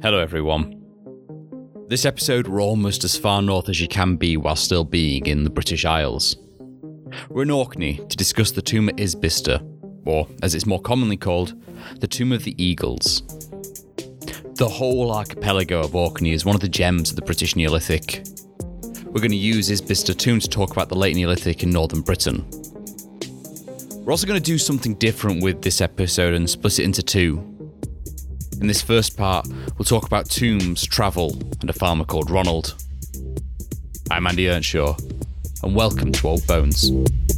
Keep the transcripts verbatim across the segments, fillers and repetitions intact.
Hello everyone. This episode we're almost as far north as you can be while still being in the British Isles. We're in Orkney to discuss the Tomb of Isbister, or as it's more commonly called, the Tomb of the Eagles. The whole archipelago of Orkney is one of the gems of the British Neolithic. We're going to use Isbister Tomb to talk about the late Neolithic in northern Britain. We're also going to do something different with this episode and split it into two. In this first part, we'll talk about tombs, travel, and a farmer called Ronald. I'm Andy Earnshaw, and welcome to Old Bones.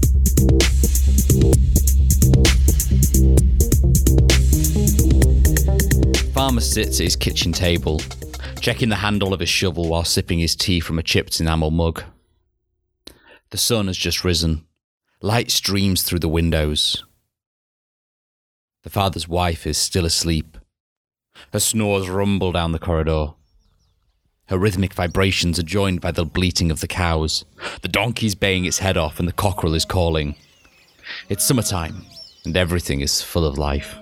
Farmer sits at his kitchen table, checking the handle of his shovel while sipping his tea from a chipped enamel mug. The sun has just risen. Light streams through the windows. The father's wife is still asleep. Her snores rumble down the corridor. Her rhythmic vibrations are joined by the bleating of the cows. The donkey's baying its head off and the cockerel is calling. It's summertime, and everything is full of life.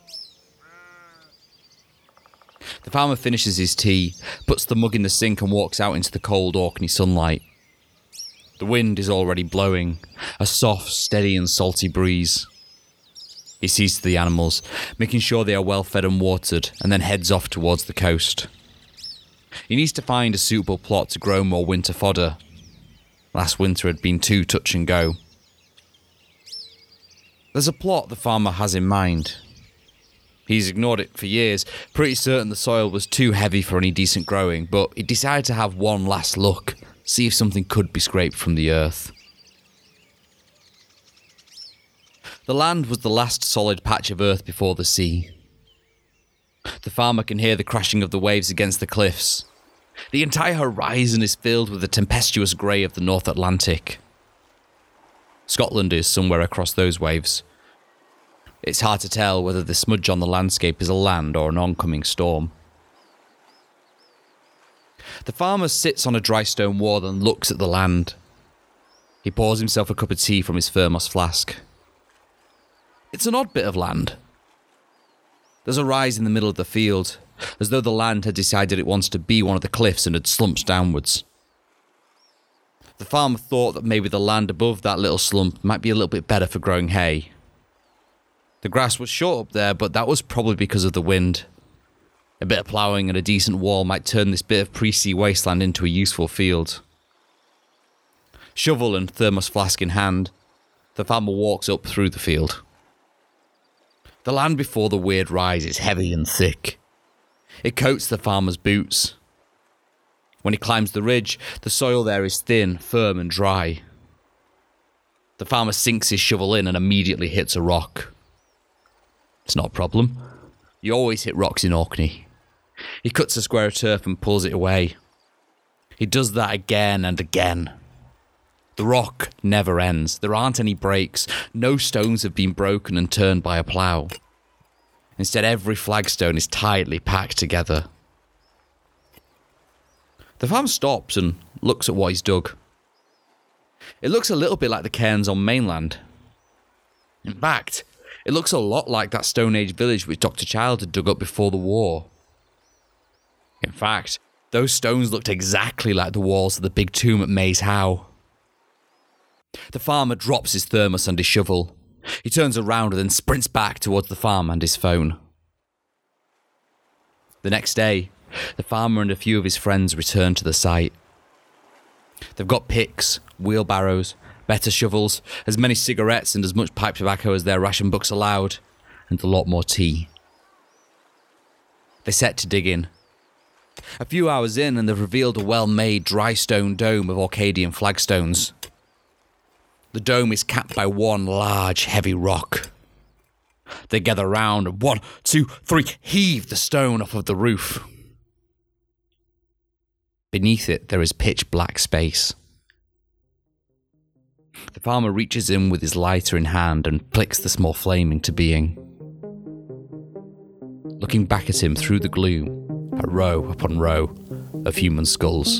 The farmer finishes his tea, puts the mug in the sink and walks out into the cold Orkney sunlight. The wind is already blowing, a soft, steady and salty breeze. He sees to the animals, making sure they are well fed and watered, and then heads off towards the coast. He needs to find a suitable plot to grow more winter fodder. Last winter had been too touch and go. There's a plot the farmer has in mind. He's ignored it for years, pretty certain the soil was too heavy for any decent growing, but he decided to have one last look, see if something could be scraped from the earth. The land was the last solid patch of earth before the sea. The farmer can hear the crashing of the waves against the cliffs. The entire horizon is filled with the tempestuous grey of the North Atlantic. Scotland is somewhere across those waves. It's hard to tell whether the smudge on the landscape is a land or an oncoming storm. The farmer sits on a dry stone wall and looks at the land. He pours himself a cup of tea from his thermos flask. It's an odd bit of land. There's a rise in the middle of the field, as though the land had decided it wants to be one of the cliffs and had slumped downwards. The farmer thought that maybe the land above that little slump might be a little bit better for growing hay. The grass was short up there, but that was probably because of the wind. A bit of ploughing and a decent wall might turn this bit of pre-sea wasteland into a useful field. Shovel and thermos flask in hand, the farmer walks up through the field. The land before the weird rise is heavy and thick. It coats the farmer's boots. When he climbs the ridge, the soil there is thin, firm and dry. The farmer sinks his shovel in and immediately hits a rock. It's not a problem. You always hit rocks in Orkney. He cuts a square of turf and pulls it away. He does that again and again. The rock never ends. There aren't any breaks. No stones have been broken and turned by a plough. Instead, every flagstone is tightly packed together. The farmer stops and looks at what he's dug. It looks a little bit like the cairns on mainland. In fact, it looks a lot like that Stone Age village which Doctor Child had dug up before the war. In fact, those stones looked exactly like the walls of the big tomb at Maze How. The farmer drops his thermos and his shovel. He turns around and then sprints back towards the farm and his phone. The next day, the farmer and a few of his friends return to the site. They've got picks, wheelbarrows, better shovels, as many cigarettes and as much pipe tobacco as their ration books allowed, and a lot more tea. They set to dig in. A few hours in and they've revealed a well-made dry stone dome of Orcadian flagstones. The dome is capped by one large, heavy rock. They gather round and one, two, three, heave the stone off of the roof. Beneath it, there is pitch black space. The farmer reaches in with his lighter in hand and flicks the small flame into being. Looking back at him through the gloom, a row upon row of human skulls.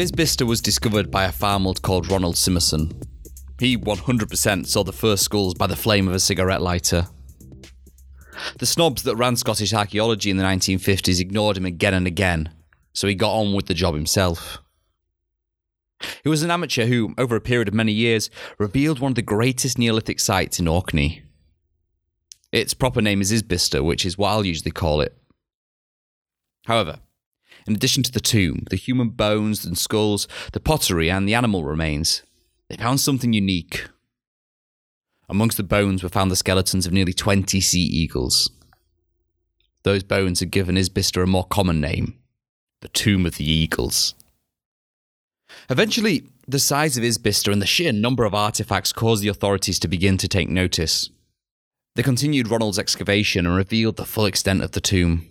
Isbister was discovered by a farmer called Ronald Simerson. He one hundred percent saw the first skulls by the flame of a cigarette lighter. The snobs that ran Scottish archaeology in the nineteen fifties ignored him again and again, so he got on with the job himself. He was an amateur who, over a period of many years, revealed one of the greatest Neolithic sites in Orkney. Its proper name is Isbister, which is what I'll usually call it. However, in addition to the tomb, the human bones and skulls, the pottery and the animal remains, they found something unique. Amongst the bones were found the skeletons of nearly twenty sea eagles. Those bones had given Isbister a more common name, the Tomb of the Eagles. Eventually, the size of Isbister and the sheer number of artifacts caused the authorities to begin to take notice. They continued Ronald's excavation and revealed the full extent of the tomb.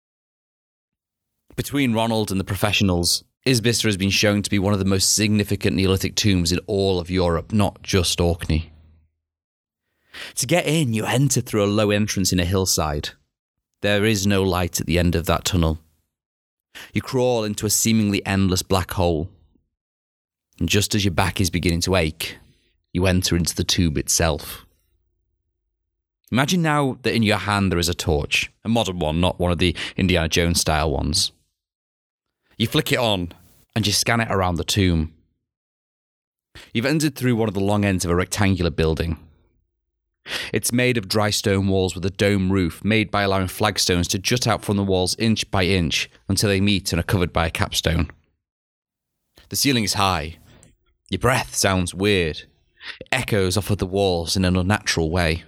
Between Ronald and the professionals, Isbister has been shown to be one of the most significant Neolithic tombs in all of Europe, not just Orkney. To get in, you enter through a low entrance in a hillside. There is no light at the end of that tunnel. You crawl into a seemingly endless black hole. And just as your back is beginning to ache, you enter into the tomb itself. Imagine now that in your hand there is a torch, a modern one, not one of the Indiana Jones style ones. You flick it on, and you scan it around the tomb. You've entered through one of the long ends of a rectangular building. It's made of dry stone walls with a dome roof, made by allowing flagstones to jut out from the walls inch by inch until they meet and are covered by a capstone. The ceiling is high. Your breath sounds weird. It echoes off of the walls in an unnatural way.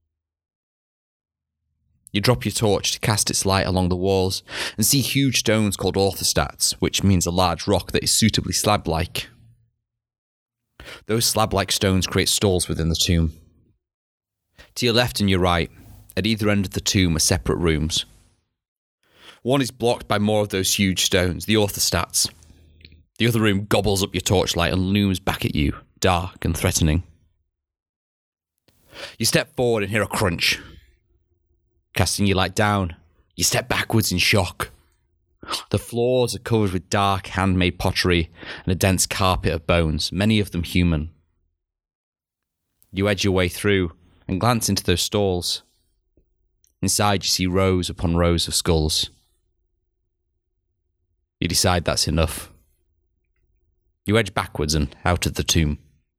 You drop your torch to cast its light along the walls and see huge stones called orthostats, which means a large rock that is suitably slab-like. Those slab-like stones create stalls within the tomb. To your left and your right, at either end of the tomb are separate rooms. One is blocked by more of those huge stones, the orthostats. The other room gobbles up your torchlight and looms back at you, dark and threatening. You step forward and hear a crunch. Casting your light down, you step backwards in shock. The floors are covered with dark handmade pottery and a dense carpet of bones, many of them human. You edge your way through and glance into those stalls. Inside you see rows upon rows of skulls. You decide that's enough. You edge backwards and out of the tomb.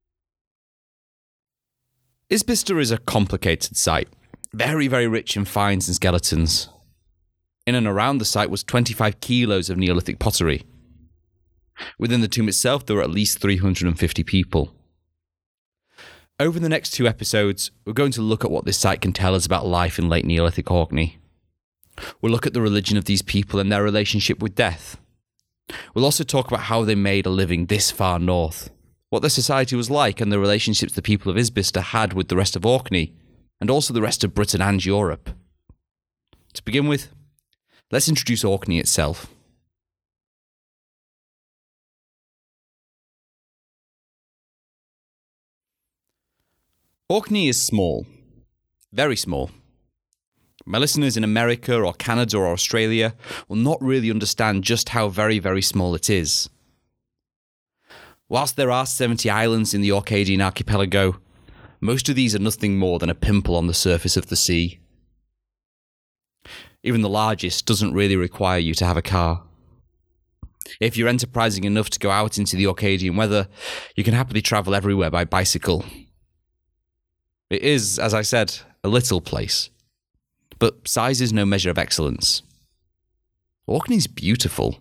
Isbister is a complicated site, very, very rich in finds and skeletons. In and around the site was twenty-five kilos of Neolithic pottery. Within the tomb itself, there were at least three hundred fifty people. Over the next two episodes, we're going to look at what this site can tell us about life in late Neolithic Orkney. We'll look at the religion of these people and their relationship with death. We'll also talk about how they made a living this far north, what their society was like and the relationships the people of Isbister had with the rest of Orkney, and also the rest of Britain and Europe. To begin with, let's introduce Orkney itself. Orkney is small, very small. My listeners in America or Canada or Australia will not really understand just how very, very small it is. Whilst there are seventy islands in the Orcadian archipelago, most of these are nothing more than a pimple on the surface of the sea. Even the largest doesn't really require you to have a car. If you're enterprising enough to go out into the Orcadian weather, you can happily travel everywhere by bicycle. It is, as I said, a little place. But size is no measure of excellence. Orkney's beautiful.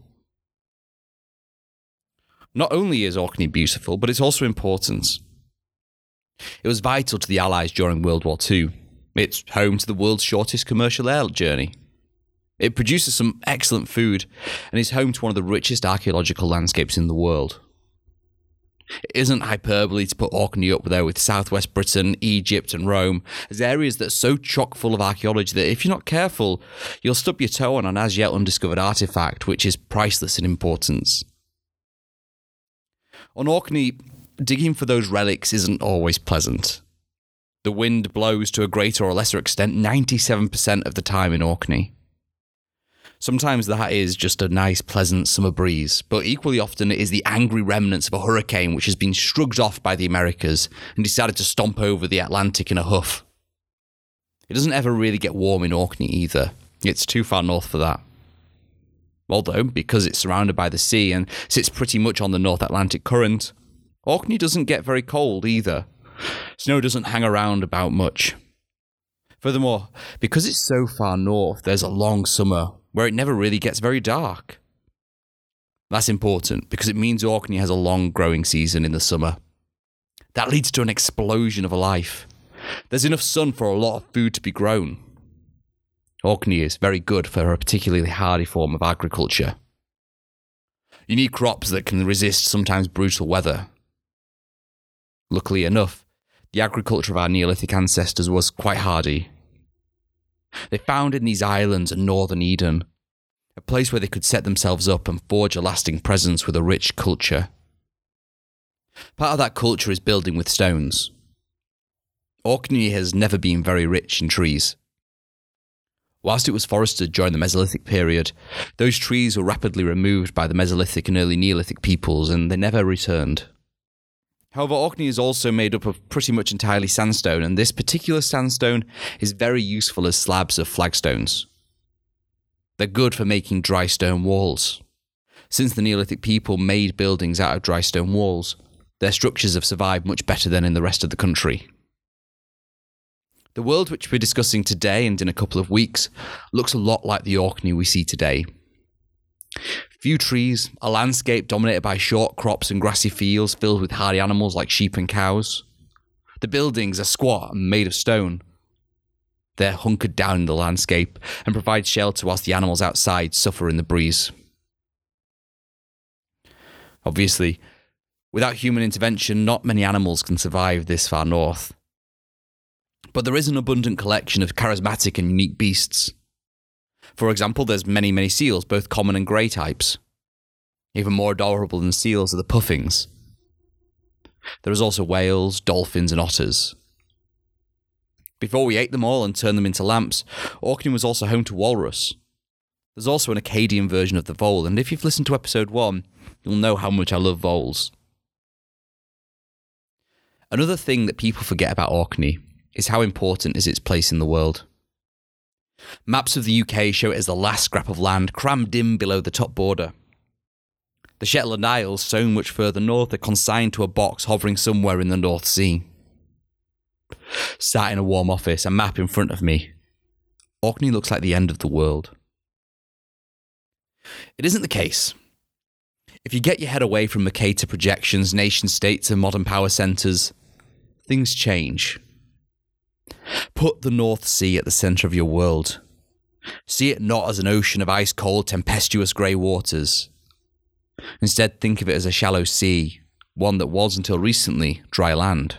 Not only is Orkney beautiful, but it's also important. It was vital to the Allies during World War Two. It's home to the world's shortest commercial air journey. It produces some excellent food and is home to one of the richest archaeological landscapes in the world. It isn't hyperbole to put Orkney up there with southwest Britain, Egypt and Rome as areas that are so chock full of archaeology that if you're not careful, you'll stub your toe on an as yet undiscovered artefact which is priceless in importance. On Orkney, digging for those relics isn't always pleasant. The wind blows to a greater or lesser extent ninety-seven percent of the time in Orkney. Sometimes that is just a nice, pleasant summer breeze, but equally often it is the angry remnants of a hurricane which has been shrugged off by the Americas and decided to stomp over the Atlantic in a huff. It doesn't ever really get warm in Orkney either. It's too far north for that. Although, because it's surrounded by the sea and sits pretty much on the North Atlantic current, Orkney doesn't get very cold either. Snow doesn't hang around about much. Furthermore, because it's so far north, there's a long summer where it never really gets very dark. That's important because it means Orkney has a long growing season in the summer. That leads to an explosion of a life. There's enough sun for a lot of food to be grown. Orkney is very good for a particularly hardy form of agriculture. You need crops that can resist sometimes brutal weather. Luckily enough, the agriculture of our Neolithic ancestors was quite hardy. They found in these islands a northern Eden, a place where they could set themselves up and forge a lasting presence with a rich culture. Part of that culture is building with stones. Orkney has never been very rich in trees. Whilst it was forested during the Mesolithic period, those trees were rapidly removed by the Mesolithic and early Neolithic peoples and they never returned. However, Orkney is also made up of pretty much entirely sandstone, and this particular sandstone is very useful as slabs of flagstones. They're good for making dry stone walls. Since the Neolithic people made buildings out of dry stone walls, their structures have survived much better than in the rest of the country. The world which we're discussing today and in a couple of weeks looks a lot like the Orkney we see today. Few trees, a landscape dominated by short crops and grassy fields filled with hardy animals like sheep and cows. The buildings are squat and made of stone. They're hunkered down in the landscape and provide shelter whilst the animals outside suffer in the breeze. Obviously, without human intervention, not many animals can survive this far north. But there is an abundant collection of charismatic and unique beasts. For example, there's many, many seals, both common and grey types. Even more adorable than seals are the puffins. There is also whales, dolphins and otters. Before we ate them all and turned them into lamps, Orkney was also home to walrus. There's also an Acadian version of the vole, and if you've listened to episode one, you'll know how much I love voles. Another thing that people forget about Orkney is how important is its place in the world. Maps of the U K show it as the last scrap of land crammed in below the top border. The Shetland Isles, so much further north, are consigned to a box hovering somewhere in the North Sea. Sat in a warm office, a map in front of me, Orkney looks like the end of the world. It isn't the case. If you get your head away from Mercator projections, nation-states and modern power centres, things change. Put the North Sea at the centre of your world. See it not as an ocean of ice-cold, tempestuous grey waters. Instead, think of it as a shallow sea, one that was until recently dry land.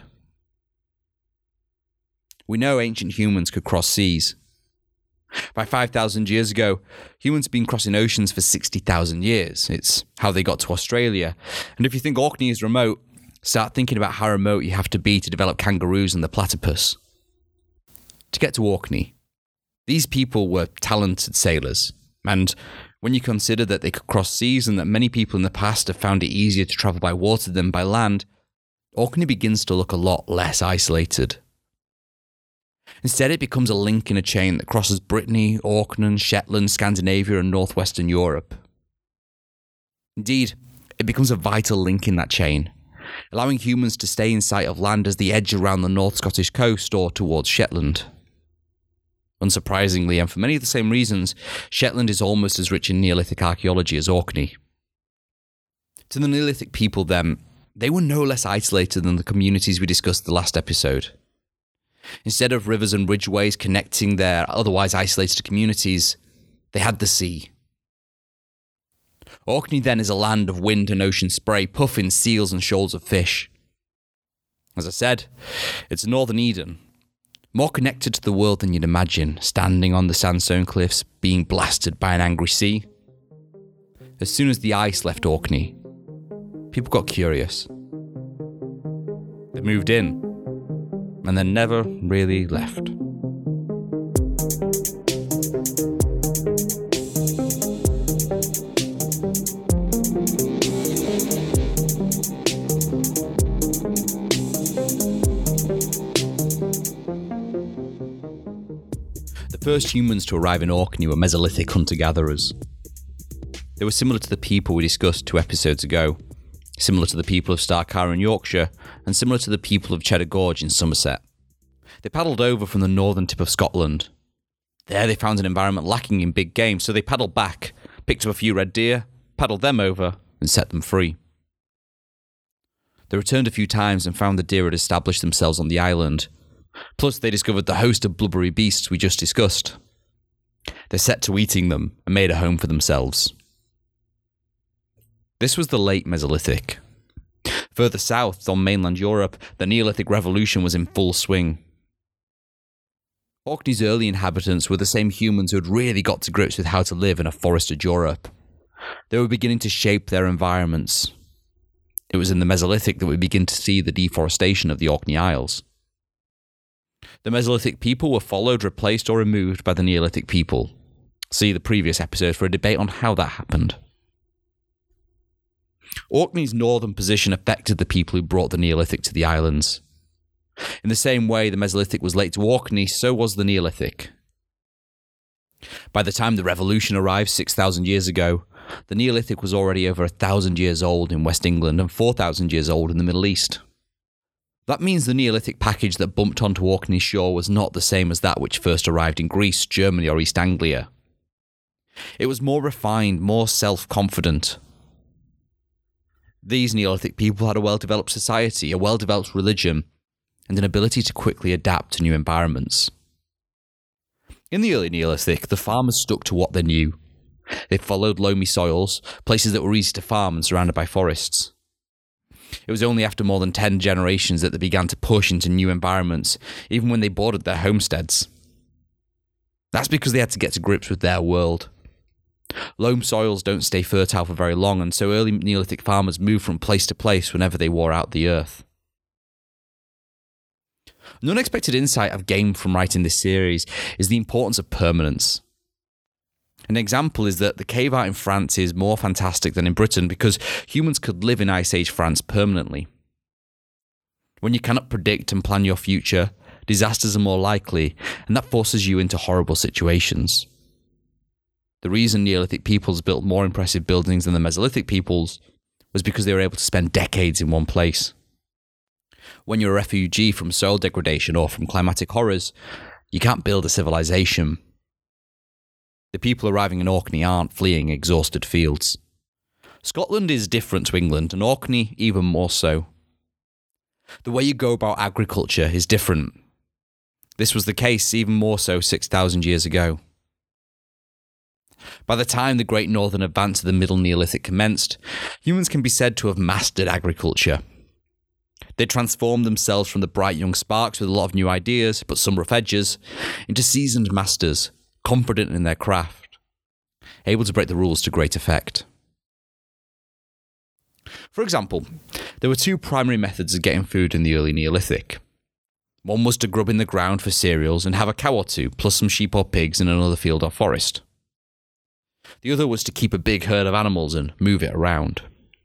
We know ancient humans could cross seas. By five thousand years ago, humans have been crossing oceans for sixty thousand years. It's how they got to Australia. And if you think Orkney is remote, start thinking about how remote you have to be to develop kangaroos and the platypus. To get to Orkney, these people were talented sailors, and when you consider that they could cross seas and that many people in the past have found it easier to travel by water than by land, Orkney begins to look a lot less isolated. Instead, it becomes a link in a chain that crosses Brittany, Orkney, Shetland, Scandinavia and northwestern Europe. Indeed, it becomes a vital link in that chain, allowing humans to stay in sight of land as they edge around the North Scottish coast or towards Shetland. Unsurprisingly, and for many of the same reasons, Shetland is almost as rich in Neolithic archaeology as Orkney. To the Neolithic people then, they were no less isolated than the communities we discussed in the last episode. Instead of rivers and ridgeways connecting their otherwise isolated communities, they had the sea. Orkney then is a land of wind and ocean spray, puffins, seals and shoals of fish. As I said, it's northern Eden, more connected to the world than you'd imagine, standing on the sandstone cliffs, being blasted by an angry sea. As soon as the ice left Orkney, people got curious. They moved in, and then never really left. first humans to arrive in Orkney were Mesolithic hunter-gatherers. They were similar to the people we discussed two episodes ago, similar to the people of Starkar in Yorkshire, and similar to the people of Cheddar Gorge in Somerset. They paddled over from the northern tip of Scotland. There they found an environment lacking in big game, so they paddled back, picked up a few red deer, paddled them over, and set them free. They returned a few times and found the deer had established themselves on the island. Plus, they discovered the host of blubbery beasts we just discussed. They set to eating them and made a home for themselves. This was the late Mesolithic. Further south, on mainland Europe, the Neolithic Revolution was in full swing. Orkney's early inhabitants were the same humans who had really got to grips with how to live in a forested Europe. They were beginning to shape their environments. It was in the Mesolithic that we begin to see the deforestation of the Orkney Isles. The Mesolithic people were followed, replaced, or removed by the Neolithic people. See the previous episode for a debate on how that happened. Orkney's northern position affected the people who brought the Neolithic to the islands. In the same way the Mesolithic was late to Orkney, so was the Neolithic. By the time the Revolution arrived six thousand years ago, the Neolithic was already over one thousand years old in West England and four thousand years old in the Middle East. That means the Neolithic package that bumped onto Orkney's shore was not the same as that which first arrived in Greece, Germany, or East Anglia. It was more refined, more self-confident. These Neolithic people had a well-developed society, a well-developed religion, and an ability to quickly adapt to new environments. In the early Neolithic, the farmers stuck to what they knew. They followed loamy soils, places that were easy to farm and surrounded by forests. It was only after more than ten generations that they began to push into new environments, even when they boarded their homesteads. That's because they had to get to grips with their world. Loam soils don't stay fertile for very long, and so early Neolithic farmers moved from place to place whenever they wore out the earth. An unexpected insight I've gained from writing this series is the importance of permanence. An example is that the cave art in France is more fantastic than in Britain because humans could live in Ice Age France permanently. When you cannot predict and plan your future, disasters are more likely, and that forces you into horrible situations. The reason Neolithic peoples built more impressive buildings than the Mesolithic peoples was because they were able to spend decades in one place. When you're a refugee from soil degradation or from climatic horrors, you can't build a civilization. The people arriving in Orkney aren't fleeing exhausted fields. Scotland is different to England, and Orkney even more so. The way you go about agriculture is different. This was the case even more so six thousand years ago. By the time the Great Northern Advance of the Middle Neolithic commenced, humans can be said to have mastered agriculture. They transformed themselves from the bright young sparks with a lot of new ideas, but some rough edges, into seasoned masters, confident in their craft, able to break the rules to great effect. For example, there were two primary methods of getting food in the early Neolithic. One was to grub in the ground for cereals and have a cow or two, plus some sheep or pigs in another field or forest. The other was to keep a big herd of animals and move it around.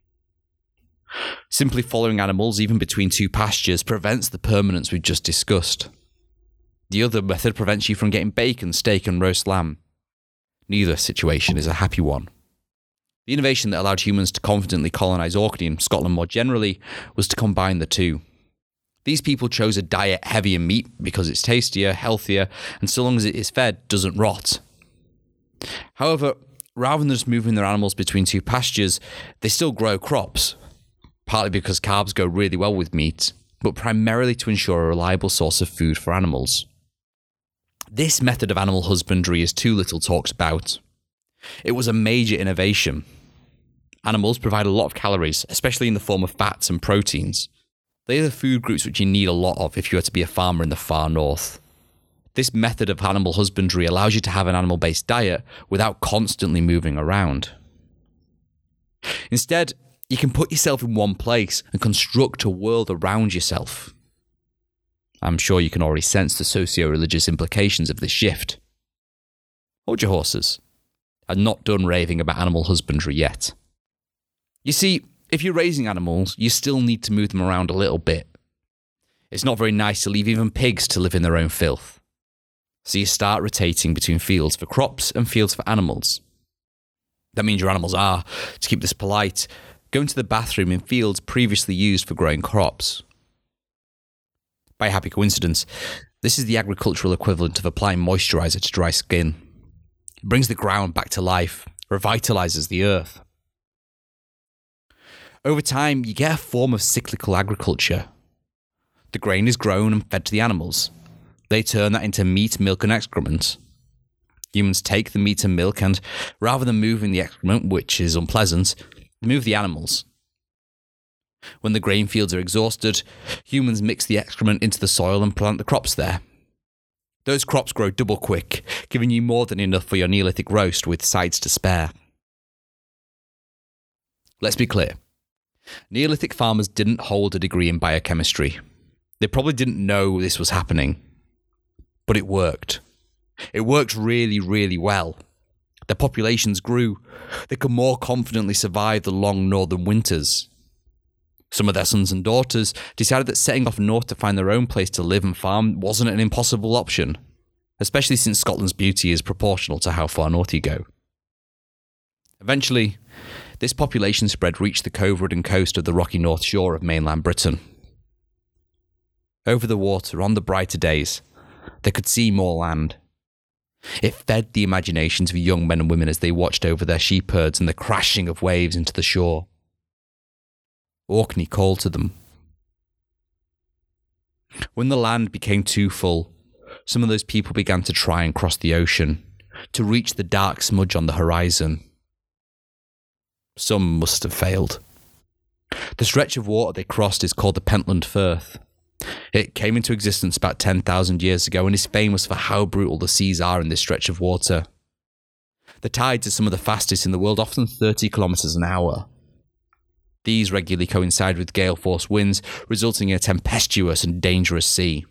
Simply following animals, even between two pastures, prevents the permanence we just discussed. The other method prevents you from getting bacon, steak, and roast lamb. Neither situation is a happy one. The innovation that allowed humans to confidently colonise Orkney and Scotland more generally was to combine the two. These people chose a diet heavy in meat because it's tastier, healthier, and so long as it is fed, doesn't rot. However, rather than just moving their animals between two pastures, they still grow crops, partly because carbs go really well with meat, but primarily to ensure a reliable source of food for animals. This method of animal husbandry is too little talked about. It was a major innovation. Animals provide a lot of calories, especially in the form of fats and proteins. They are the food groups which you need a lot of if you are to be a farmer in the far north. This method of animal husbandry allows you to have an animal-based diet without constantly moving around. Instead, you can put yourself in one place and construct a world around yourself. I'm sure you can already sense the socio-religious implications of this shift. Hold your horses. I'm not done raving about animal husbandry yet. You see, if you're raising animals, you still need to move them around a little bit. It's not very nice to leave even pigs to live in their own filth. So you start rotating between fields for crops and fields for animals. That means your animals are, to keep this polite, going to the bathroom in fields previously used for growing crops. By a happy coincidence, this is the agricultural equivalent of applying moisturizer to dry skin. It brings the ground back to life, revitalizes the earth. Over time, you get a form of cyclical agriculture. The grain is grown and fed to the animals. They turn that into meat, milk, and excrement. Humans take the meat and milk and, rather than moving the excrement, which is unpleasant, move the animals. When the grain fields are exhausted, humans mix the excrement into the soil and plant the crops there. Those crops grow double quick, giving you more than enough for your Neolithic roast with sides to spare. Let's be clear. Neolithic farmers didn't hold a degree in biochemistry. They probably didn't know this was happening. But it worked. It worked really, really well. Their populations grew. They could more confidently survive the long northern winters. Some of their sons and daughters decided that setting off north to find their own place to live and farm wasn't an impossible option, especially since Scotland's beauty is proportional to how far north you go. Eventually, this population spread reached the Cove Rudden coast of the rocky north shore of mainland Britain. Over the water, on the brighter days, they could see more land. It fed the imaginations of young men and women as they watched over their sheep herds and the crashing of waves into the shore. Orkney called to them. When the land became too full, some of those people began to try and cross the ocean, to reach the dark smudge on the horizon. Some must have failed. The stretch of water they crossed is called the Pentland Firth. It came into existence about ten thousand years ago and is famous for how brutal the seas are in this stretch of water. The tides are some of the fastest in the world, often thirty kilometres an hour. These regularly coincide with gale-force winds, resulting in a tempestuous and dangerous sea.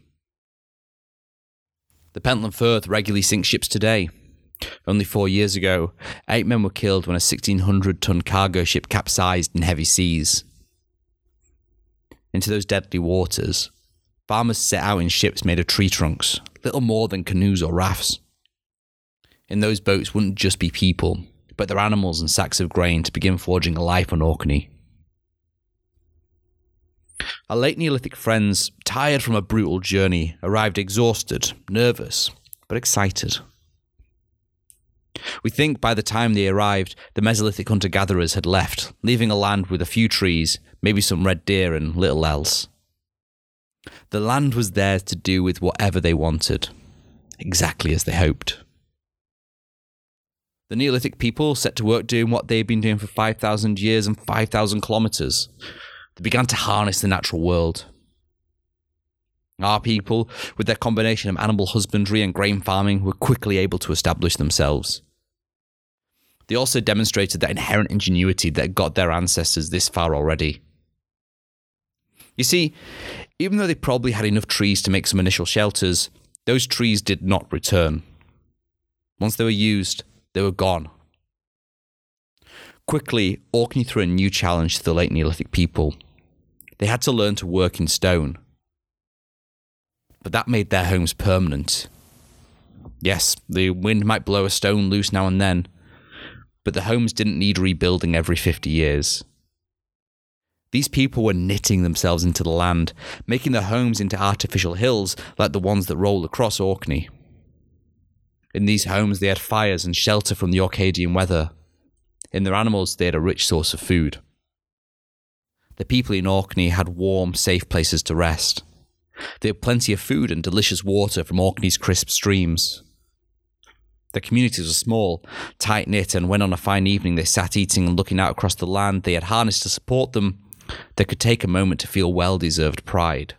The Pentland Firth regularly sinks ships today. Only four years ago, eight men were killed when a sixteen hundred ton cargo ship capsized in heavy seas. Into those deadly waters, farmers set out in ships made of tree trunks, little more than canoes or rafts. In those boats wouldn't just be people, but their animals and sacks of grain to begin forging a life on Orkney. Our late Neolithic friends, tired from a brutal journey, arrived exhausted, nervous, but excited. We think by the time they arrived, the Mesolithic hunter-gatherers had left, leaving a land with a few trees, maybe some red deer and little else. The land was theirs to do with whatever they wanted, exactly as they hoped. The Neolithic people set to work doing what they'd been doing for five thousand years and five thousand kilometres. They began to harness the natural world. Our people, with their combination of animal husbandry and grain farming, were quickly able to establish themselves. They also demonstrated that inherent ingenuity that got their ancestors this far already. You see, even though they probably had enough trees to make some initial shelters, those trees did not return. Once they were used, they were gone. Quickly, Orkney threw a new challenge to the late Neolithic people. They had to learn to work in stone. But that made their homes permanent. Yes, the wind might blow a stone loose now and then, but the homes didn't need rebuilding every fifty years. These people were knitting themselves into the land, making their homes into artificial hills like the ones that roll across Orkney. In these homes they had fires and shelter from the Orcadian weather. In their animals they had a rich source of food. The people in Orkney had warm, safe places to rest. They had plenty of food and delicious water from Orkney's crisp streams. Their communities were small, tight-knit, and when on a fine evening they sat eating and looking out across the land they had harnessed to support them, they could take a moment to feel well-deserved pride.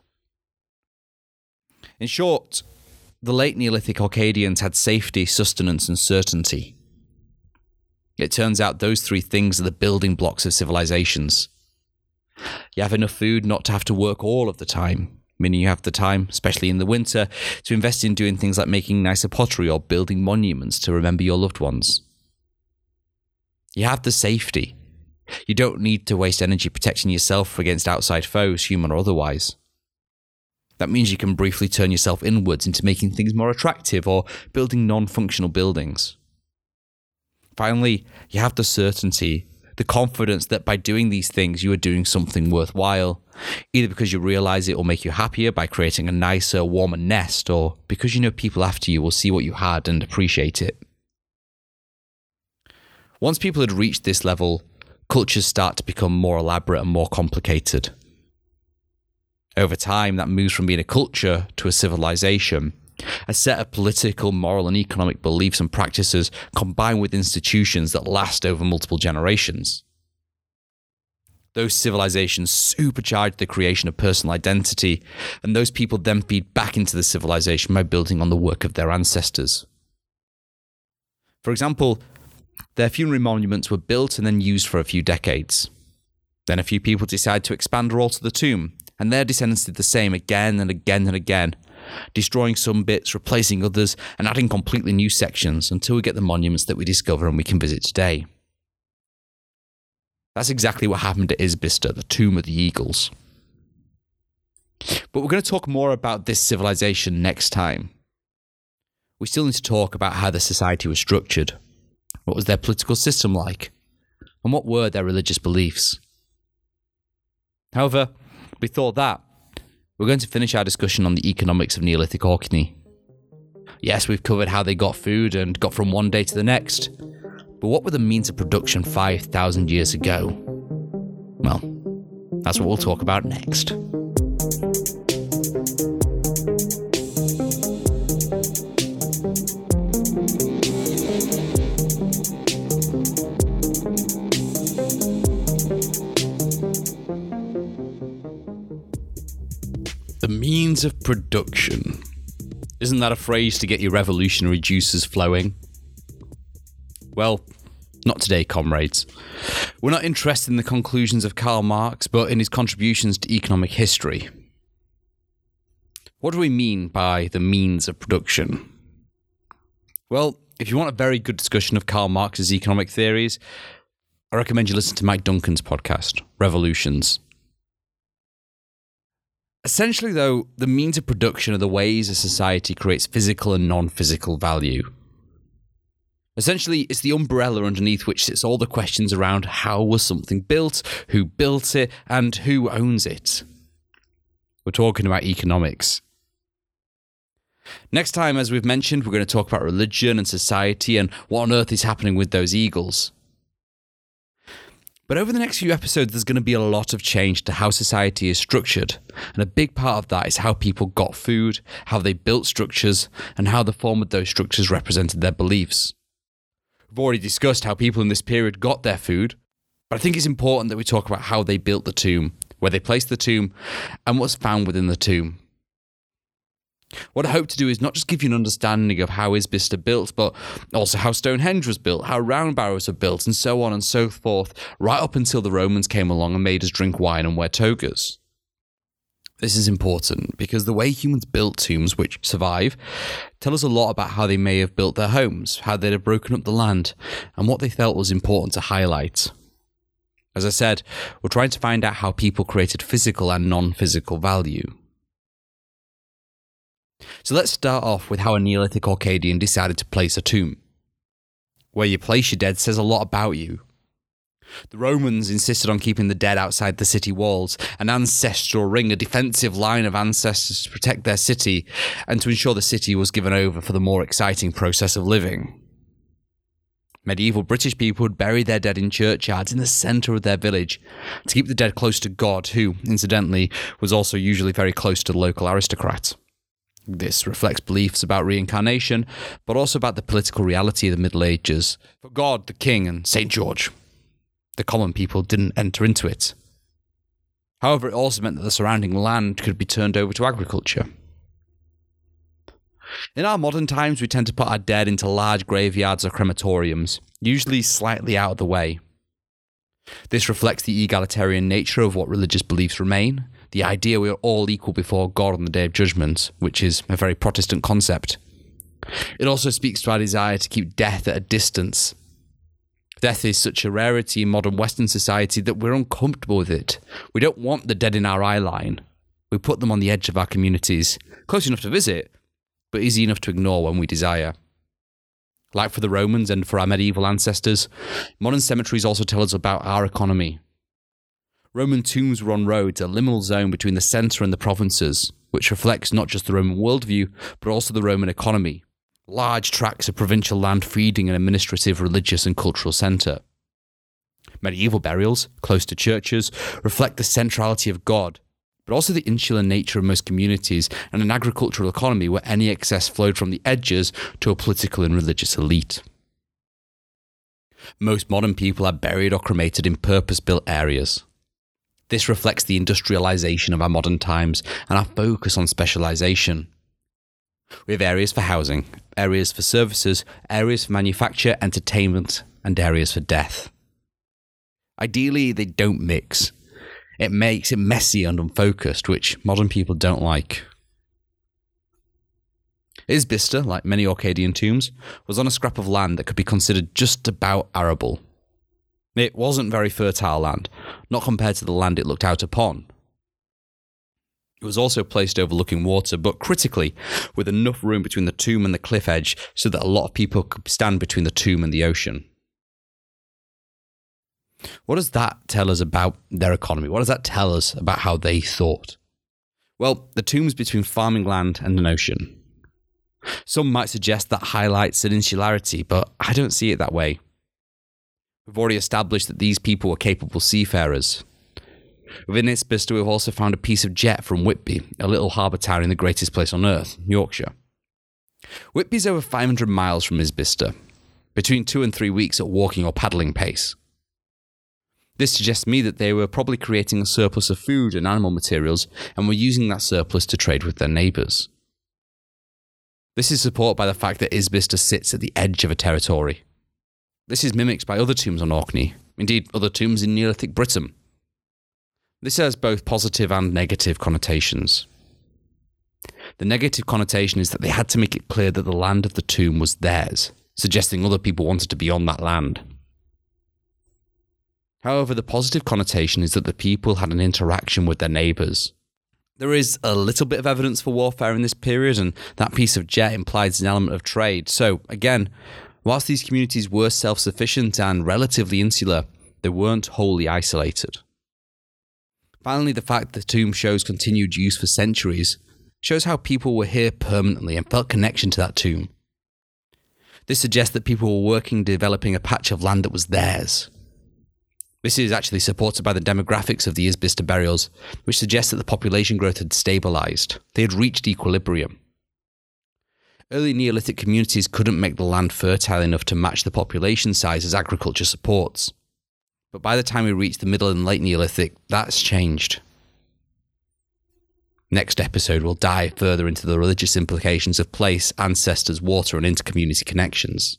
In short, the late Neolithic Orcadians had safety, sustenance, and certainty. It turns out those three things are the building blocks of civilizations. You have enough food not to have to work all of the time, meaning you have the time, especially in the winter, to invest in doing things like making nicer pottery or building monuments to remember your loved ones. You have the safety. You don't need to waste energy protecting yourself against outside foes, human or otherwise. That means you can briefly turn yourself inwards into making things more attractive or building non-functional buildings. Finally, you have the certainty, the confidence that by doing these things, you are doing something worthwhile, either because you realize it will make you happier by creating a nicer, warmer nest, or because you know people after you will see what you had and appreciate it. Once people had reached this level, cultures start to become more elaborate and more complicated. Over time, that moves from being a culture to a civilization, a set of political, moral, and economic beliefs and practices combined with institutions that last over multiple generations. Those civilizations supercharge the creation of personal identity, and those people then feed back into the civilization by building on the work of their ancestors. For example, their funerary monuments were built and then used for a few decades. Then a few people decided to expand or alter the tomb, and their descendants did the same again and again and again, destroying some bits, replacing others, and adding completely new sections until we get the monuments that we discover and we can visit today. That's exactly what happened at Isbister, the Tomb of the Eagles. But we're going to talk more about this civilization next time. We still need to talk about how the society was structured. What was their political system like? And what were their religious beliefs? However, before that, we're going to finish our discussion on the economics of Neolithic Orkney. Yes, we've covered how they got food and got from one day to the next, but what were the means of production five thousand years ago? Well, that's what we'll talk about next. The means of production. Isn't that a phrase to get your revolutionary juices flowing? Well, not today, comrades. We're not interested in the conclusions of Karl Marx, but in his contributions to economic history. What do we mean by the means of production? Well, if you want a very good discussion of Karl Marx's economic theories, I recommend you listen to Mike Duncan's podcast, Revolutions. Essentially, though, the means of production are the ways a society creates physical and non-physical value. Essentially, it's the umbrella underneath which sits all the questions around how was something built, who built it, and who owns it. We're talking about economics. Next time, as we've mentioned, we're going to talk about religion and society and what on earth is happening with those eagles. But over the next few episodes, there's going to be a lot of change to how society is structured. And a big part of that is how people got food, how they built structures, and how the form of those structures represented their beliefs. We've already discussed how people in this period got their food, but I think it's important that we talk about how they built the tomb, where they placed the tomb, and what's found within the tomb. What I hope to do is not just give you an understanding of how Isbister built, but also how Stonehenge was built, how round barrows were built, and so on and so forth, right up until the Romans came along and made us drink wine and wear togas. This is important because the way humans built tombs which survive tell us a lot about how they may have built their homes, how they'd have broken up the land, and what they felt was important to highlight. As I said, we're trying to find out how people created physical and non-physical value. So let's start off with how a Neolithic Orcadian decided to place a tomb. Where you place your dead says a lot about you. The Romans insisted on keeping the dead outside the city walls, an ancestral ring, a defensive line of ancestors to protect their city, and to ensure the city was given over for the more exciting process of living. Medieval British people would bury their dead in churchyards in the centre of their village to keep the dead close to God, who, incidentally, was also usually very close to the local aristocrat. This reflects beliefs about reincarnation, but also about the political reality of the Middle Ages. For God, the King, and Saint George, the common people didn't enter into it. However, it also meant that the surrounding land could be turned over to agriculture. In our modern times, we tend to put our dead into large graveyards or crematoriums, usually slightly out of the way. This reflects the egalitarian nature of what religious beliefs remain, the idea we are all equal before God on the Day of Judgment, which is a very Protestant concept. It also speaks to our desire to keep death at a distance. Death is such a rarity in modern Western society that we're uncomfortable with it. We don't want the dead in our eye line. We put them on the edge of our communities, close enough to visit, but easy enough to ignore when we desire. Like for the Romans and for our medieval ancestors, modern cemeteries also tell us about our economy. Roman tombs were on roads, a liminal zone between the centre and the provinces, which reflects not just the Roman worldview, but also the Roman economy. Large tracts of provincial land feeding an administrative, religious and cultural centre. Medieval burials, close to churches, reflect the centrality of God, but also the insular nature of most communities and an agricultural economy where any excess flowed from the edges to a political and religious elite. Most modern people are buried or cremated in purpose-built areas. This reflects the industrialisation of our modern times and our focus on specialisation. We have areas for housing, areas for services, areas for manufacture, entertainment, and areas for death. Ideally, they don't mix. It makes it messy and unfocused, which modern people don't like. Isbista, like many Orcadian tombs, was on a scrap of land that could be considered just about arable. It wasn't very fertile land, not compared to the land it looked out upon. It was also placed overlooking water, but critically, with enough room between the tomb and the cliff edge so that a lot of people could stand between the tomb and the ocean. What does that tell us about their economy? What does that tell us about how they thought? Well, the tomb's between farming land and an ocean. Some might suggest that highlights an insularity, but I don't see it that way. We've already established that these people were capable seafarers. Within Isbista, we've also found a piece of jet from Whitby, a little harbour town in the greatest place on earth, Yorkshire. Whitby's over five hundred miles from Isbista, between two and three weeks at walking or paddling pace. This suggests to me that they were probably creating a surplus of food and animal materials and were using that surplus to trade with their neighbours. This is supported by the fact that Isbista sits at the edge of a territory. This is mimicked by other tombs on Orkney, indeed other tombs in Neolithic Britain. This has both positive and negative connotations. The negative connotation is that they had to make it clear that the land of the tomb was theirs, suggesting other people wanted to be on that land. However, the positive connotation is that the people had an interaction with their neighbours. There is a little bit of evidence for warfare in this period, and that piece of jet implies an element of trade. So, again, whilst these communities were self-sufficient and relatively insular, they weren't wholly isolated. Finally, the fact that the tomb shows continued use for centuries shows how people were here permanently and felt connection to that tomb. This suggests that people were working developing a patch of land that was theirs. This is actually supported by the demographics of the Isbista burials, which suggests that the population growth had stabilised. They had reached equilibrium. Early Neolithic communities couldn't make the land fertile enough to match the population size as agriculture supports. But by the time we reach the Middle and Late Neolithic, that's changed. Next episode, we'll dive further into the religious implications of place, ancestors, water, and inter-community connections.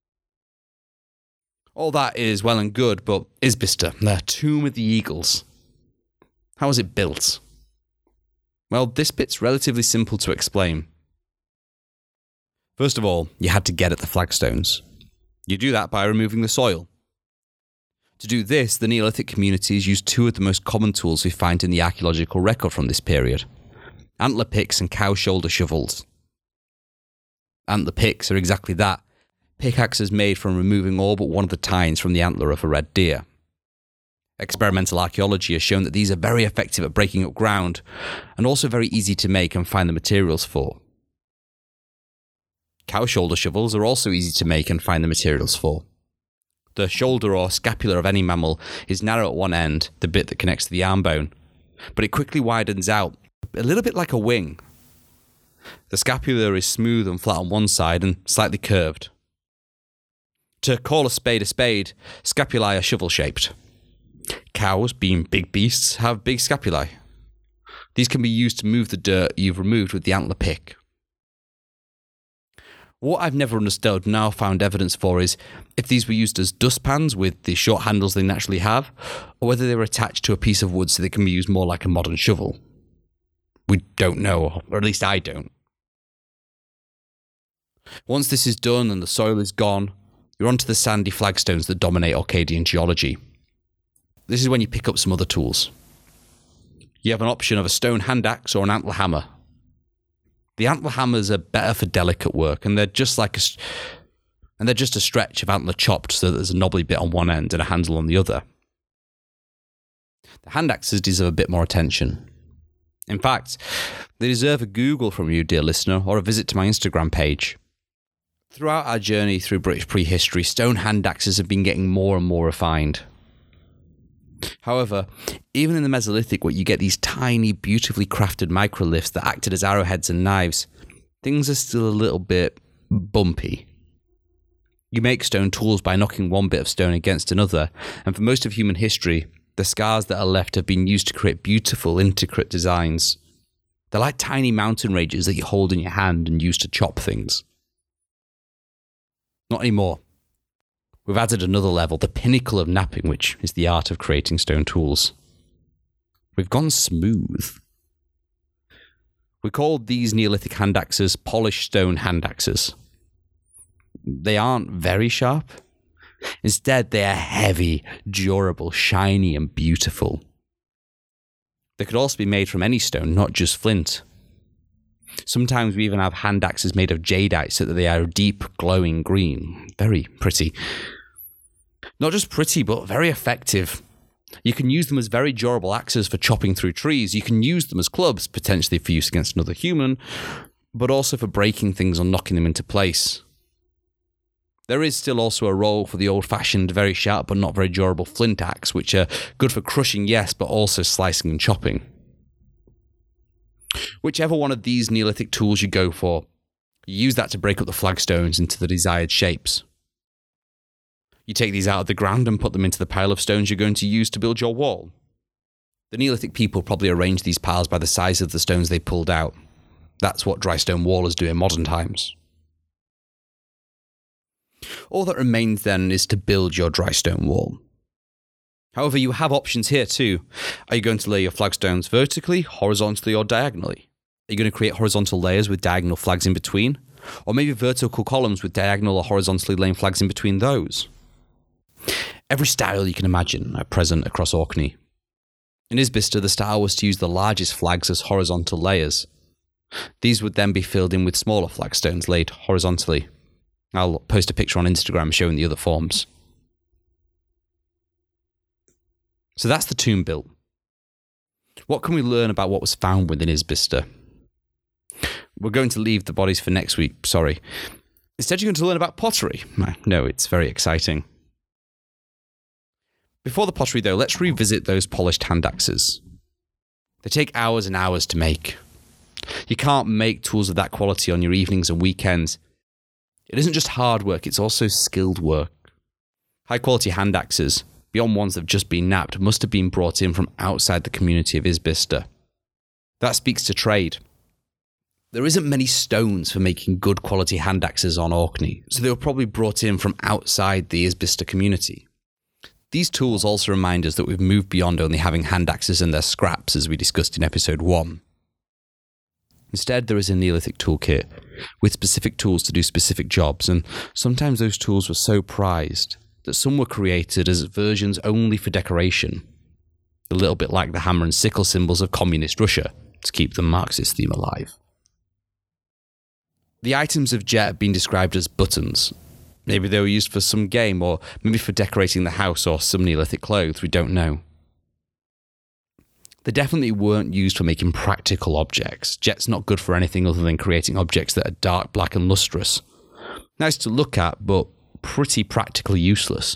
All that is well and good, but Isbista, the Tomb of the Eagles, how was it built? Well, this bit's relatively simple to explain. First of all, you had to get at the flagstones. You do that by removing the soil. To do this, the Neolithic communities used two of the most common tools we find in the archaeological record from this period: antler picks and cow shoulder shovels. Antler picks are exactly that. Pickaxes made from removing all but one of the tines from the antler of a red deer. Experimental archaeology has shown that these are very effective at breaking up ground, and also very easy to make and find the materials for. Cow shoulder shovels are also easy to make and find the materials for. The shoulder or scapula of any mammal is narrow at one end, the bit that connects to the arm bone, but it quickly widens out, a little bit like a wing. The scapula is smooth and flat on one side and slightly curved. To call a spade a spade, scapulae are shovel-shaped. Cows, being big beasts, have big scapulae. These can be used to move the dirt you've removed with the antler pick. What I've never understood, now found evidence for, is if these were used as dustpans with the short handles they naturally have, or whether they were attached to a piece of wood so they can be used more like a modern shovel. We don't know, or at least I don't. Once this is done and the soil is gone, you're onto the sandy flagstones that dominate Orcadian geology. This is when you pick up some other tools. You have an option of a stone hand axe or an antler hammer. The antler hammers are better for delicate work, and they're just like a, and they're just a stretch of antler chopped so that there's a knobbly bit on one end and a handle on the other. The hand axes deserve a bit more attention. In fact, they deserve a Google from you, dear listener, or a visit to my Instagram page. Throughout our journey through British prehistory, stone hand axes have been getting more and more refined. However, even in the Mesolithic, where you get these tiny, beautifully crafted microliths that acted as arrowheads and knives, things are still a little bit bumpy. You make stone tools by knocking one bit of stone against another, and for most of human history, the scars that are left have been used to create beautiful, intricate designs. They're like tiny mountain ranges that you hold in your hand and use to chop things. Not anymore. We've added another level, the pinnacle of knapping, which is the art of creating stone tools. We've gone smooth. We called these Neolithic hand axes polished stone hand axes. They aren't very sharp. Instead, they are heavy, durable, shiny, and beautiful. They could also be made from any stone, not just flint. Sometimes we even have hand axes made of jadeite so that they are a deep, glowing green. Very pretty. Not just pretty, but very effective. You can use them as very durable axes for chopping through trees. You can use them as clubs, potentially for use against another human, but also for breaking things or knocking them into place. There is still also a role for the old-fashioned, very sharp but not very durable flint axe, which are good for crushing, yes, but also slicing and chopping. Whichever one of these Neolithic tools you go for, you use that to break up the flagstones into the desired shapes. You take these out of the ground and put them into the pile of stones you're going to use to build your wall. The Neolithic people probably arranged these piles by the size of the stones they pulled out. That's what dry stone wallers do in modern times. All that remains then is to build your dry stone wall. However, you have options here too. Are you going to lay your flagstones vertically, horizontally, or diagonally? Are you going to create horizontal layers with diagonal flags in between? Or maybe vertical columns with diagonal or horizontally laying flags in between those? Every style you can imagine are present across Orkney. In Isbister, the style was to use the largest flags as horizontal layers. These would then be filled in with smaller flagstones laid horizontally. I'll post a picture on Instagram showing the other forms. So that's the tomb built. What can we learn about what was found within Isbister? We're going to leave the bodies for next week, sorry. Instead, you're going to learn about pottery. No, it's very exciting. Before the pottery, though, let's revisit those polished hand axes. They take hours and hours to make. You can't make tools of that quality on your evenings and weekends. It isn't just hard work, it's also skilled work. High-quality hand axes, beyond ones that have just been knapped, must have been brought in from outside the community of Isbister. That speaks to trade. There isn't many stones for making good quality hand axes on Orkney, so they were probably brought in from outside the Isbister community. These tools also remind us that we've moved beyond only having hand axes and their scraps, as we discussed in episode one. Instead, there is a Neolithic toolkit with specific tools to do specific jobs, and sometimes those tools were so prized that some were created as versions only for decoration, a little bit like the hammer and sickle symbols of communist Russia, to keep the Marxist theme alive. The items of Jet have been described as buttons. Maybe they were used for some game, or maybe for decorating the house or some Neolithic clothes, we don't know. They definitely weren't used for making practical objects. Jet's not good for anything other than creating objects that are dark, black and lustrous. Nice to look at, but pretty practically useless.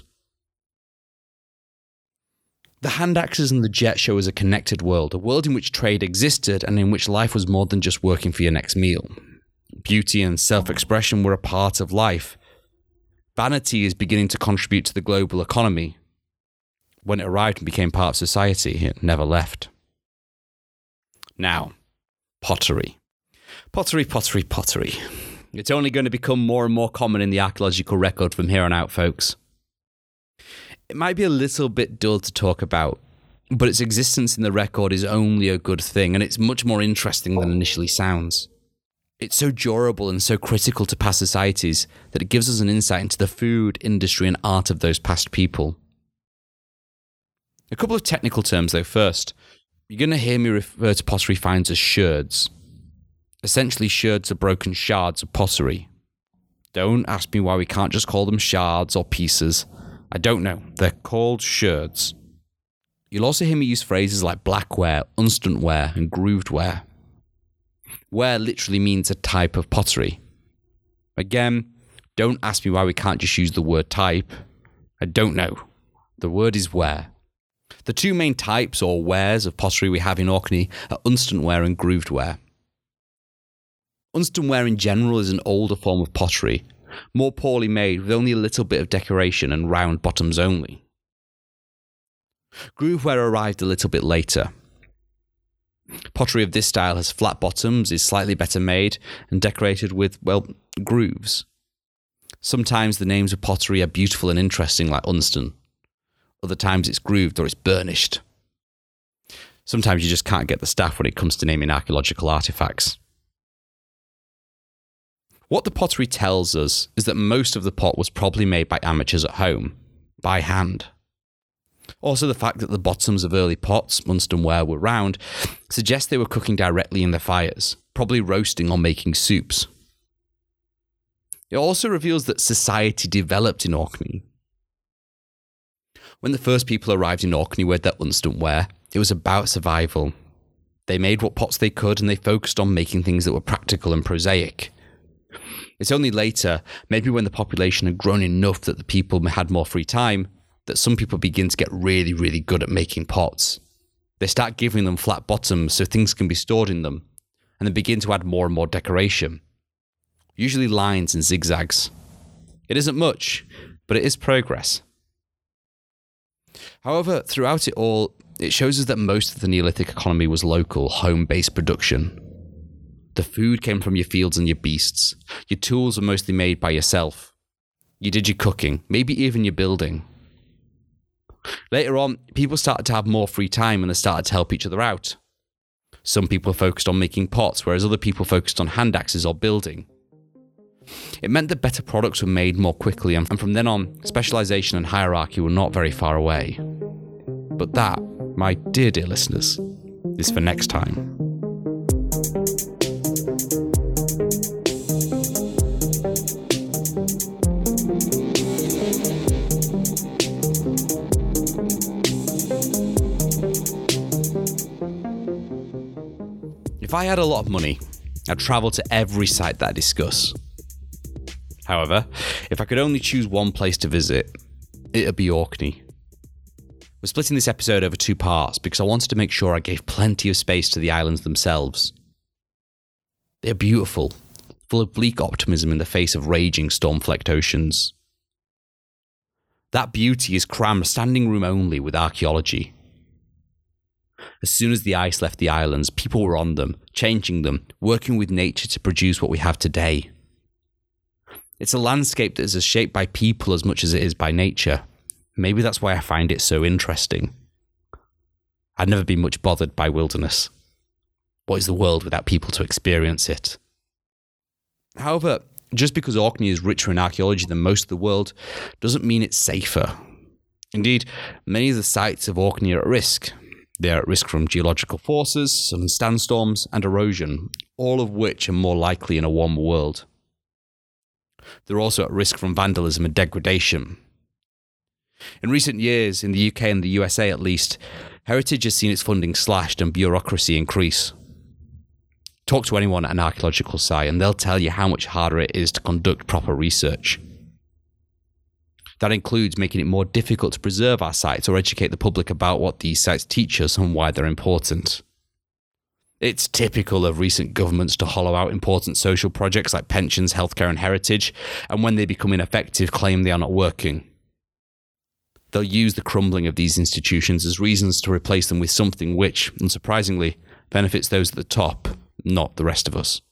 The hand axes and the Jet show us a connected world, a world in which trade existed and in which life was more than just working for your next meal. Beauty and self-expression were a part of life. Vanity is beginning to contribute to the global economy. When it arrived and became part of society, it never left. Now, pottery. Pottery, pottery, pottery. It's only going to become more and more common in the archaeological record from here on out, folks. It might be a little bit dull to talk about, but its existence in the record is only a good thing, and it's much more interesting than initially sounds. It's so durable and so critical to past societies that it gives us an insight into the food, industry, and art of those past people. A couple of technical terms, though, first. You're going to hear me refer to pottery finds as sherds. Essentially, sherds are broken shards of pottery. Don't ask me why we can't just call them shards or pieces. I don't know. They're called sherds. You'll also hear me use phrases like blackware, unstunt ware, and grooved ware. Ware literally means a type of pottery. Again, don't ask me why we can't just use the word type. I don't know. The word is ware. The two main types or wares of pottery we have in Orkney are unstunt ware and grooved ware. Unstunt ware in general is an older form of pottery, more poorly made with only a little bit of decoration and round bottoms only. Grooved ware arrived a little bit later. Pottery of this style has flat bottoms, is slightly better made, and decorated with, well, grooves. Sometimes the names of pottery are beautiful and interesting like unstunt. Other times it's grooved or it's burnished. Sometimes you just can't get the staff when it comes to naming archaeological artifacts. What the pottery tells us is that most of the pot was probably made by amateurs at home, by hand. Also, the fact that the bottoms of early pots, unstunt ware, were round suggests they were cooking directly in the fires, probably roasting or making soups. It also reveals that society developed in Orkney. When the first people arrived in Orkney with their unstunt ware, it was about survival. They made what pots they could and they focused on making things that were practical and prosaic. It's only later, maybe when the population had grown enough that the people had more free time, that some people begin to get really, really good at making pots. They start giving them flat bottoms so things can be stored in them, and they begin to add more and more decoration. Usually lines and zigzags. It isn't much, but it is progress. However, throughout it all, it shows us that most of the Neolithic economy was local, home-based production. The food came from your fields and your beasts. Your tools were mostly made by yourself. You did your cooking, maybe even your building. Later on, people started to have more free time and they started to help each other out. Some people focused on making pots, whereas other people focused on hand axes or building. It meant that better products were made more quickly, and from then on, specialisation and hierarchy were not very far away. But that, my dear, dear listeners, is for next time. If I had a lot of money, I'd travel to every site that I discuss. However, if I could only choose one place to visit, it'd be Orkney. We're splitting this episode over two parts because I wanted to make sure I gave plenty of space to the islands themselves. They're beautiful, full of bleak optimism in the face of raging storm-flecked oceans. That beauty is crammed standing room only with archaeology. As soon as the ice left the islands, people were on them, changing them, working with nature to produce what we have today. It's a landscape that is shaped by people as much as it is by nature. Maybe that's why I find it so interesting. I'd never been much bothered by wilderness. What is the world without people to experience it? However, just because Orkney is richer in archaeology than most of the world doesn't mean it's safer. Indeed, many of the sites of Orkney are at risk. They are at risk from geological forces, some sandstorms, and erosion, all of which are more likely in a warmer world. They're also at risk from vandalism and degradation. In recent years, in the U K and the U S A at least, heritage has seen its funding slashed and bureaucracy increase. Talk to anyone at an archaeological site and they'll tell you how much harder it is to conduct proper research. That includes making it more difficult to preserve our sites or educate the public about what these sites teach us and why they're important. It's typical of recent governments to hollow out important social projects like pensions, healthcare and heritage, and when they become ineffective, claim they are not working. They'll use the crumbling of these institutions as reasons to replace them with something which, unsurprisingly, benefits those at the top, not the rest of us.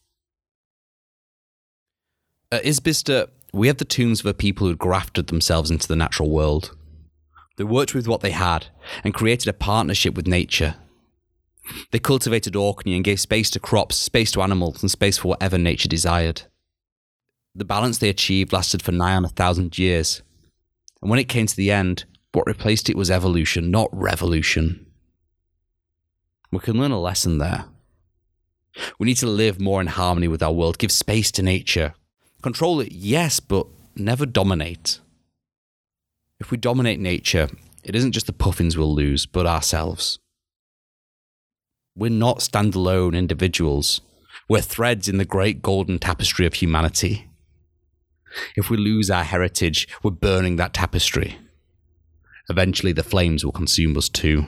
At Isbister, we have the tombs of a people who grafted themselves into the natural world. They worked with what they had and created a partnership with nature. They cultivated Orkney and gave space to crops, space to animals, and space for whatever nature desired. The balance they achieved lasted for nigh on a thousand years. And when it came to the end, what replaced it was evolution, not revolution. We can learn a lesson there. We need to live more in harmony with our world, give space to nature. Control it, yes, but never dominate. If we dominate nature, it isn't just the puffins we'll lose, but ourselves. We're not standalone individuals. We're threads in the great golden tapestry of humanity. If we lose our heritage, we're burning that tapestry. Eventually, the flames will consume us too.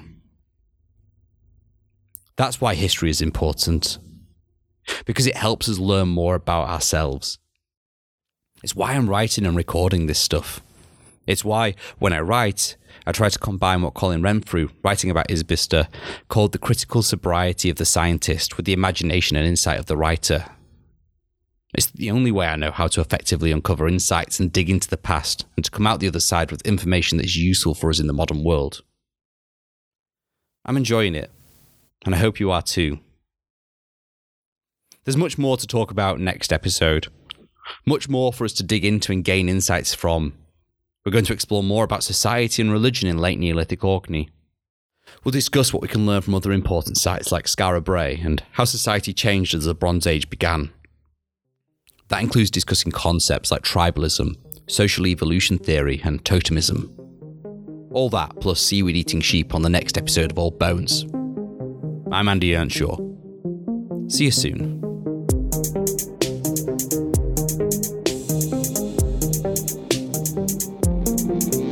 That's why history is important. Because it helps us learn more about ourselves. It's why I'm writing and recording this stuff. It's why, when I write, I try to combine what Colin Renfrew, writing about Isbister, called the critical sobriety of the scientist with the imagination and insight of the writer. It's the only way I know how to effectively uncover insights and dig into the past and to come out the other side with information that is useful for us in the modern world. I'm enjoying it, and I hope you are too. There's much more to talk about next episode. Much more for us to dig into and gain insights from. We're going to explore more about society and religion in late Neolithic Orkney. We'll discuss what we can learn from other important sites like Skara Brae and how society changed as the Bronze Age began. That includes discussing concepts like tribalism, social evolution theory, and totemism. All that plus seaweed-eating sheep on the next episode of Old Bones. I'm Andy Earnshaw. See you soon. Thank you.